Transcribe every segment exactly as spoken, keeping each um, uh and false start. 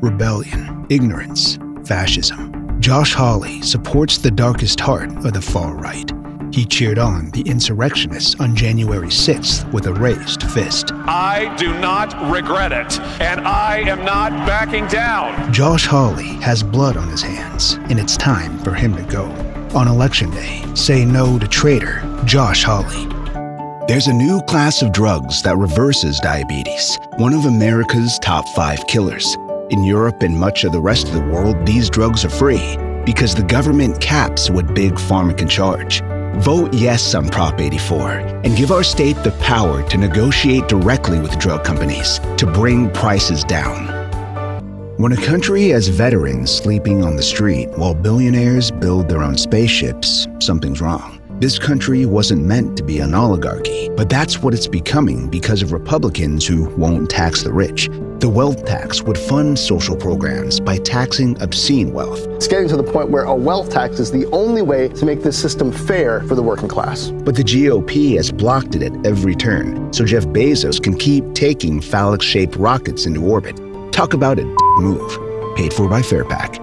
rebellion, ignorance, fascism. Josh Hawley supports the darkest heart of the far right. He cheered on the insurrectionists on January sixth with a raised fist. I do not regret it, and I am not backing down. Josh Hawley has blood on his hands, and it's time for him to go. On Election Day, say no to traitor Josh Hawley. There's a new class of drugs that reverses diabetes, one of America's top five killers. In Europe and much of the rest of the world, these drugs are free because the government caps what Big Pharma can charge. Vote yes on Prop eighty-four and give our state the power to negotiate directly with drug companies to bring prices down. When a country has veterans sleeping on the street while billionaires build their own spaceships, something's wrong. This country wasn't meant to be an oligarchy, but that's what it's becoming because of Republicans who won't tax the rich. The wealth tax would fund social programs by taxing obscene wealth. It's getting to the point where a wealth tax is the only way to make this system fair for the working class. But the G O P has blocked it at every turn, so Jeff Bezos can keep taking phallic-shaped rockets into orbit. Talk about a move. Paid for by Fairpack.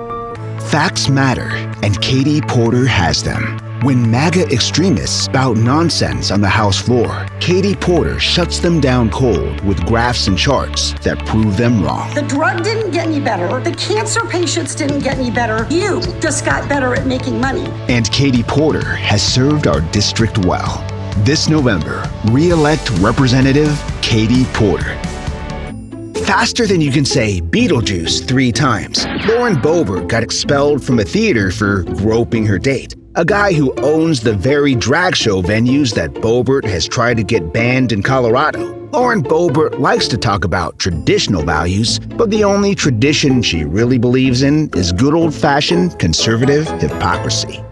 Facts matter, and Katie Porter has them. When MAGA extremists spout nonsense on the House floor, Katie Porter shuts them down cold with graphs and charts that prove them wrong. The drug didn't get any better. The cancer patients didn't get any better. You just got better at making money. And Katie Porter has served our district well. This November, re-elect Representative Katie Porter. Faster than you can say Beetlejuice three times, Lauren Boebert got expelled from a theater for groping her date. A guy who owns the very drag show venues that Boebert has tried to get banned in Colorado. Lauren Boebert likes to talk about traditional values, but the only tradition she really believes in is good old-fashioned conservative hypocrisy.